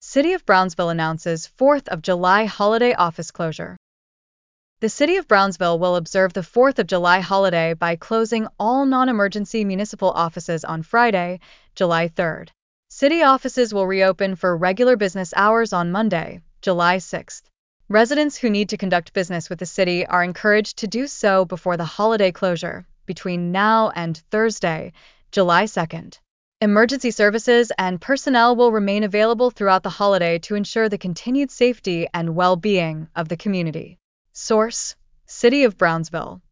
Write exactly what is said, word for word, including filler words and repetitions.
City of Brownsville announces fourth of July holiday office closure. The City of Brownsville will observe the fourth of July holiday by closing all non-emergency municipal offices on Friday, July third. City offices will reopen for regular business hours on Monday, July sixth. Residents who need to conduct business with the city are encouraged to do so before the holiday closure, between now and Thursday, July second. Emergency services and personnel will remain available throughout the holiday to ensure the continued safety and well-being of the community. Source: City of Brownsville.